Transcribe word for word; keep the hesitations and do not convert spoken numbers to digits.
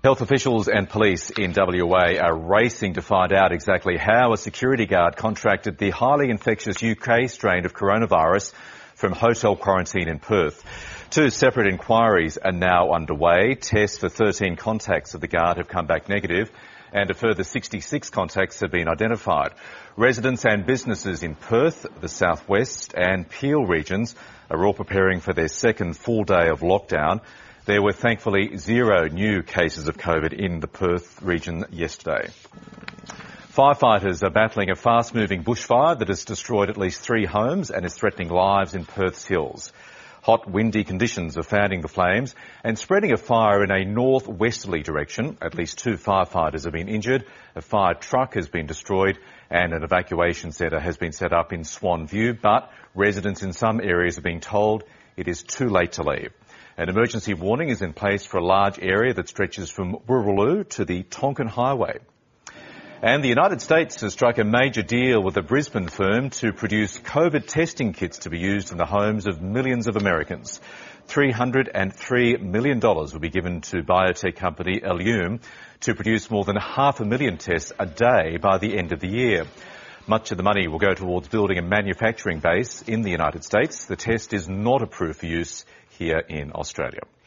Health officials and police in W A are racing to find out exactly how a security guard contracted the highly infectious U K strain of coronavirus from hotel quarantine in Perth. Two separate inquiries are now underway. Tests for thirteen contacts of the guard have come back negative, and a further sixty-six contacts have been identified. Residents and businesses in Perth, the South West and Peel regions are all preparing for their second full day of lockdown. There were thankfully zero new cases of COVID in the Perth region yesterday. Firefighters are battling a fast-moving bushfire that has destroyed at least three homes and is threatening lives in Perth's hills. Hot, windy conditions are fanning the flames and spreading a fire in a north-westerly direction. At least two firefighters have been injured, a fire truck has been destroyed and an evacuation centre has been set up in Swan View, but residents in some areas are being told it is too late to leave. An emergency warning is in place for a large area that stretches from Wooroloo to the Tonkin Highway. And the United States has struck a major deal with a Brisbane firm to produce COVID testing kits to be used in the homes of millions of Americans. three hundred three million dollars will be given to biotech company Ellume to produce more than half a million tests a day by the end of the year. Much of the money will go towards building a manufacturing base in the United States. The test is not approved for use here in Australia.